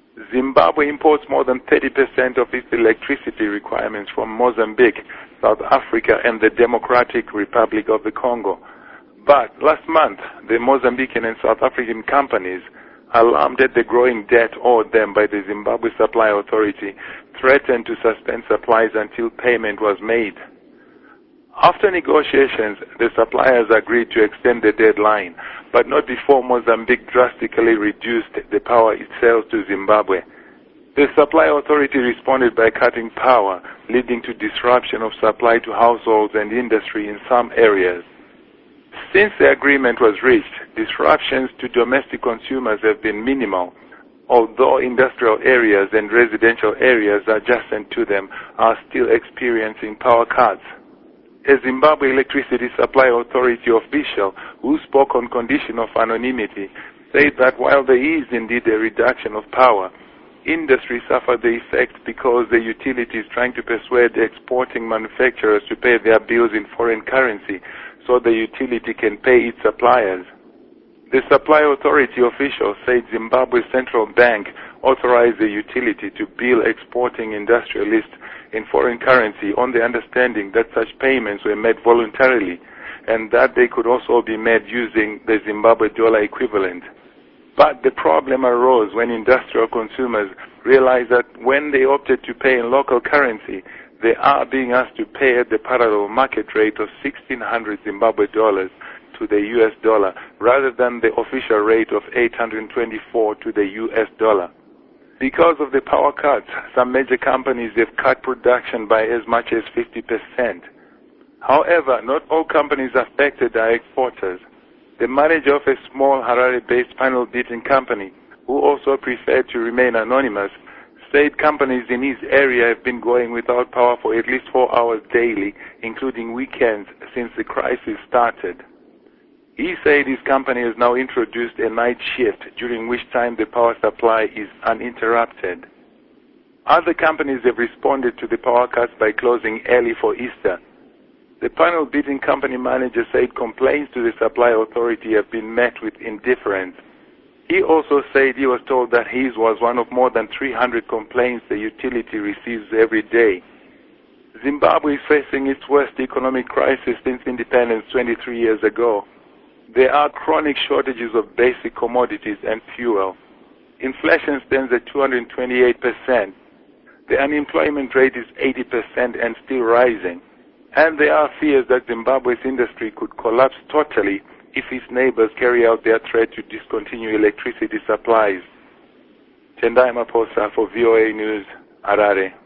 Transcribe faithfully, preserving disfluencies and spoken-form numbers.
Zimbabwe imports more than thirty percent of its electricity requirements from Mozambique, South Africa, and the Democratic Republic of the Congo. But last month, the Mozambican and South African companies, alarmed at the growing debt owed them by the Zimbabwe Supply Authority, threatened to suspend supplies until payment was made. After negotiations, the suppliers agreed to extend the deadline, but not before Mozambique drastically reduced the power it sells to Zimbabwe. The Supply Authority responded by cutting power, leading to disruption of supply to households and industry in some areas. Since the agreement was reached, disruptions to domestic consumers have been minimal, although industrial areas and residential areas adjacent to them are still experiencing power cuts. A Zimbabwe Electricity Supply Authority official who spoke on condition of anonymity said that while there is indeed a reduction of power, industry suffered the effect because the utility is trying to persuade exporting manufacturers to pay their bills in foreign currency so the utility can pay its suppliers. The Supply Authority official said Zimbabwe's central bank authorized the utility to bill exporting industrialists in foreign currency on the understanding that such payments were made voluntarily and that they could also be made using the Zimbabwe dollar equivalent. But the problem arose when industrial consumers realized that when they opted to pay in local currency, they are being asked to pay at the parallel market rate of sixteen hundred Zimbabwe dollars to the U S dollar rather than the official rate of eight hundred twenty-four to the U S dollar. Because of the power cuts, some major companies have cut production by as much as fifty percent. However, not all companies affected are exporters. The manager of a small Harare-based panel beating company, who also preferred to remain anonymous, said companies in his area have been going without power for at least four hours daily, including weekends, since the crisis started. He said his company has now introduced a night shift, during which time the power supply is uninterrupted. Other companies have responded to the power cuts by closing early for Easter. The panel beating company manager said complaints to the Supply Authority have been met with indifference. He also said he was told that his was one of more than three hundred complaints the utility receives every day. Zimbabwe is facing its worst economic crisis since independence twenty-three years ago. There are chronic shortages of basic commodities and fuel. Inflation stands at two hundred twenty-eight percent. The unemployment rate is eighty percent and still rising. And there are fears that Zimbabwe's industry could collapse totally if its neighbors carry out their threat to discontinue electricity supplies. Tendai Maposa for V O A News, Harare.